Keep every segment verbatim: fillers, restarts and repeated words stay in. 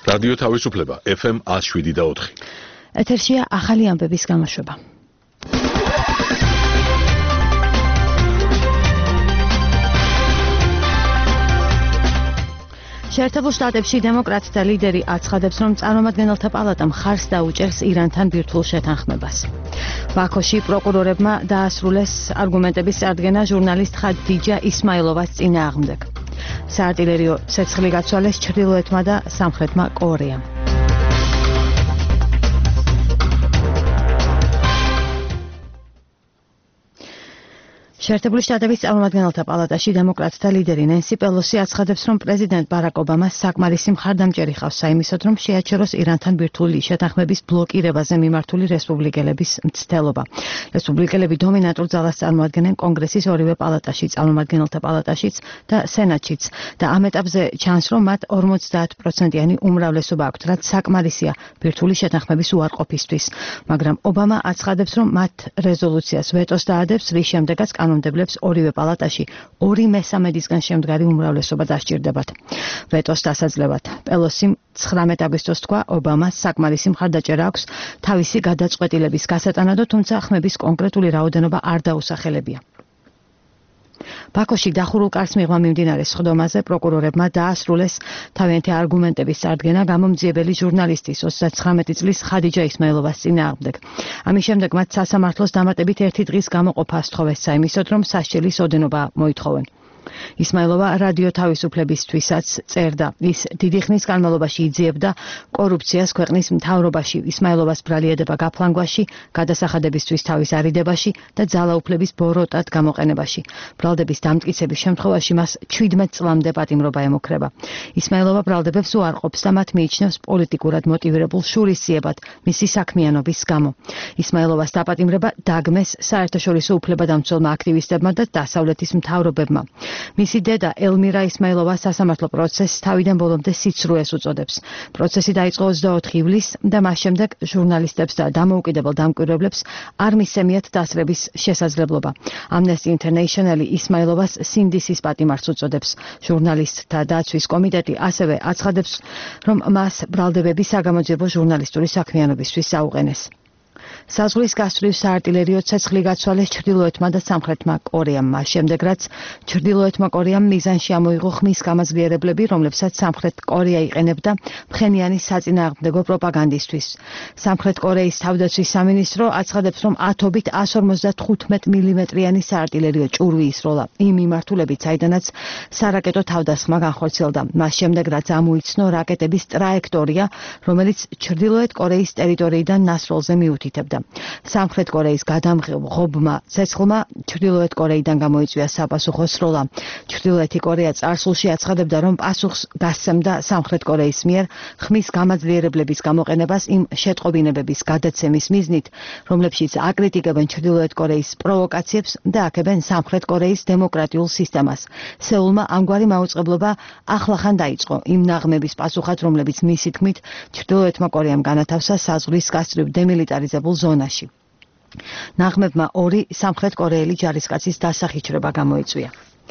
რადიო თავისუფლება ეფ ემ one oh seven და four. ეთერშია ახალი ამბების გამოშვება. შეერთებულ შტატებში დემოკრატთა ლიდერი აცხადებს, რომ წარმომადგენელთა პალატამ ხარს დაუჭერს ირანთან ბირთვულ შეთანხმებას. ბაქოში პროკურორებმა დაასრულეს არგუმენტების წარდგენა ჟურნალისტ ხადიჯა ისმაილოვას წინააღმდეგ. საარტილერიო ცეცხლი გაცვალეს ჩრდილოეთმა და სამხრეთმა კორეამ. შეერთებული შტატების წარმომადგენელთა პალატაში დემოკრატთა ლიდერი ნენსი პელოსი აცხადებს, რომ პრეზიდენტ ბარაკ ობამას საკმარისი მხარდამჭერი ჰყავს საიმისოდ, რომ შეაჩეროს ირანთან ბირთვული შეთანხმების ბლოკირებაზე მიმართული რესპუბლიკელების მცდელობა. რესპუბლიკელები დომინანტურ ძალას წარმოადგენენ კონგრესის ორივე პალატაში, წარმომადგენელთა პალატაშიც და სენატშიც და ამ ეტაპზე ჩანს, რომ მათ ორმოცდაათ პროცენტიანი უმრავლესობა აქვთ, რაც საკმარისია ბირთვული შეთანხმების უარყოფისთვის. მაგრამ ობამა აცხადებს, რომ მათ რეზოლუციას ვეტოს დაადებს, რის შემდეგაც კანონმდებლებს ორივე პალატაში ორი მესამედისგან შემდგარი უმრავლესობა დასჭირდებათ. ვეტოს დასაძლევად პელოსიმ ცხრამეტ აგვისტოს თქვა, ობამას საკმარისი მხარდაჭერა აქვს თავისი გადაწყვეტილების გასატანადო, თუმცა ხმების კონკრეტული რაოდენობა არ დაუსახელებია. ბაქოში დახურულ კარს მიღმა მიმდინარე სხდომაზე პროკურორებმა დაასრულეს თავიანთი არგუმენტების წარდგენა გამომძიებელი ჟურნალისტის ოცდათხრამეტი წლის ხადიჯა ისმაილოვას წინააღმდეგ. ამის შემდეგ მათ სასამართლოს დამატებით ერთი დღის გამოყოფა სთხოვეს საიმისოდ, რომ სასჯელის ოდენობა მოითხოვენ. ისმაილოვა რადიო თავისუფლებისთვისაც წერდა, ის დიდი ხნის განმავლობაში იძიებდა კორუფციას ქვეყნის მთავრობაში, ისმაილოვას ბრალieდება გაფლანგვაში, გადასახადებისთვის თავის არიდებაში და ძალაუფლების ბოროტად გამოყენებაში. ბრალდების დამტკიცების შემთხვევაში მას ჩვიდმეტ წლამდე პატიმრობა ემუქრება. ისმაილოვა ბრალდებებს უარყოფს და მათ მიიჩნევს პოლიტიკურად მოტივირებულ შურისძიებად მისი საქმიანობის გამო. ისმაილოვას დაპატიმრება დაგმეს საერთაშორისო უფლებადამცველმა აქტივისტებმა და დასავლეთის მთავრობებმა. მისი დედა ელმირა ისმაილოვა სასამართლო პროცესს თავიდან ბოლომდე სიცრუეს უწოდებს. პროცესი დაიწყო ოცდაოთხ ივლისს და მას შემდეგ ჟურნალისტებს და დამოუკიდებელ დამკვირვებლებს არ მისცემიათ დასრების შესაძლებლობა. Amnesty International ისმაილოვას სინდისის პატიმარს უწოდებს. ჟურნალისტთა დაცვის კომიტეტი ასევე აცხადებს, რომ მას ბრალდებები საგამოძიებო ჟურნალისტური საქმიანობისთვის აუყენეს. საზღვრის გასწვრივ საარტილერიო ცეცხლი გაცვალეს ჩრდილოეთმა და სამხრეთმა კორეამ, მას შემდეგ რაც ჩრდილოეთმა კორეამ მიზანში ამოიღო ხმის გამაძლიერებლები, რომლებსაც სამხრეთ კორეა იყენებდა ფხენიანის საწინააღმდეგო პროპაგანდისთვის. სამხრეთ კორეის თავდაცვის სამინისტრო აცხადებს, რომ ათობით one fifty-five მილიმეტრიანი საარტილერიო ჭურვი ისროლა იმ მიმართულებით, საიდანაც სარაკეტო თავდასხმა განხორციელდა. მას შემდეგ რაც ამოიცნო რაკეტების ტრაექტორია, რომელიც ჩრდილოეთ კორეის ტერიტორიიდან ნასროლზე მიუთითებდა. სამხრეთ კორეის გადამღობმა ცეცხლმა ჩრდილოეთ კორეიდან გამოიწვია საპასუხო სროლა. ჩრდილოეთი კორეა წარსულში აცხადებდა, რომ პასუხს გასცემდა სამხრეთ კორეის მიერ ხმის გამაძლიერებლების გამოყენებას იმ შეტყობინებების გადაცემის მიზნით, რომლებშიც აკრიტიკებენ ჩრდილოეთ კორეის პროვოკაციებს და აქებენ სამხრეთ კორეის დემოკრატიულ სისტემას. სეულმა ამგვარი მაუწყებლობა ახლახან დაიწყო იმ ნაღმების პასუხად, რომლებიც მისი თქმით ჩრდილოეთმა კორეამ განათავსა საზღვრის გასწვრივ დემილიტარიზებულ ზონაში. ნაღმებმა ორი სამხრეთ კორეელი ჯარისკაცის დასახიჩრება გამოიწვია.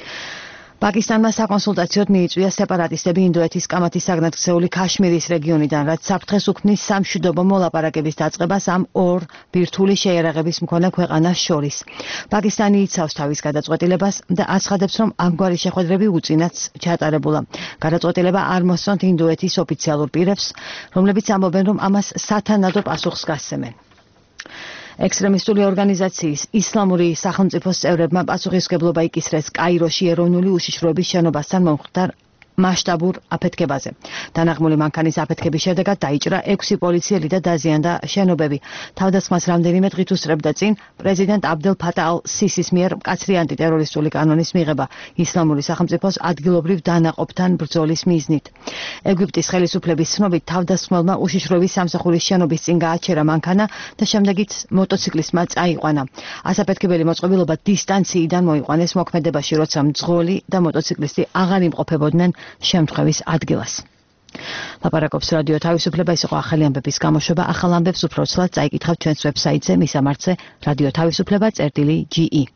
პაკისტანმა საკონსულტაციოდ მიიწვია სეპარატისტები ინდოეთის კამათის საგნათქცეული ქაშმირის რეგიონიდან, რაც საფრთხეს უქმნის სამშვიდობო მოლაპარაკების დაწყებას ამ ორ ბირთვული შეიარაღების მქონე ქვეყანას შორის. პაკისტანი იცავს თავის გადაწყვეტილებას და აცხადებს, რომ ამგვარი შეხვედრები უწინაც ჩატარებულა. გადაწყვეტილება არ მოსწონთ ინდოეთის ოფიციალურ პირებს, რომლებიც ამბობენ, რომ ამას სათანადო პასუხს გასცემენ. ექსტრემისტული ორგანიზაციის ისლამური სახელმწიფოს წევრებმა პასუხისმგებლობა იკისრეს კაიროში ეროვნული უშიშროების შენობასთან მომხდარ მასშტაბურ აფეთქებაზე. დანაღმული მანქანის აფეთქების შედეგად დაიჭრა ექვსი პოლიციელი და დაზიანდა შენობები. თავდასხმას რამდენიმე დღით უსწრებდა წინ პრეზიდენტ აბდელ ფატა ალ-სისის მიერ მკაცრი ანტიტერორისტული კანონის მიღება ისლამური სახელმწიფოს ადგილობრივ დანაყოფთან ბრძოლის მიზნით. ეგვიპტის ხელისუფლების ცნობით თავდასხმელმა უშიშროების სამსახურის შენობის წინ გააჩერა მანქანა და შემდეგაც მოტოციკლისტმა წაიყვანა. ასაფეთქებელი მოწყობილობა დისტანციიდან მოიყვანეს მოქმედებაში, როცა მძღოლი და მოტოციკლისტი აღარ იმყოფებოდნენ შემთხვევის ადგილას. ლაპარაკობს რადიო თავისუფლება, ის იყო ახალი ამბების გამოშვება. ახალ ამბებს უფრო ცლად წაიკითხავთ ჩვენს ვებსაიტზე, მისამართზე რადიო თავისუფლება წერტილი ჯი ი.